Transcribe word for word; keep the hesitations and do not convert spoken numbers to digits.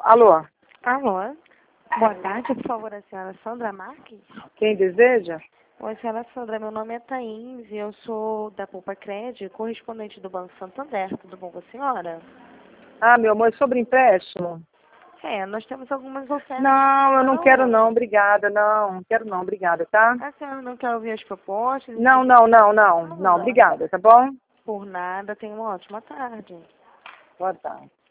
Alô? Alô? Boa tarde, por favor, a senhora Sandra Marques? Quem deseja? Oi, senhora Sandra, meu nome é Thaís e eu sou da Poupa Cred, correspondente do Banco Santander. Tudo bom com a senhora? Ah, meu amor, é sobre empréstimo? É, nós temos algumas ofertas. Não, eu não quero hoje. não, obrigada, não. Não quero não, obrigada, tá? A senhora não quer ouvir as propostas? Não, não, não, não, não, obrigada, tá bom? Por nada, tenha uma ótima tarde. Boa tarde.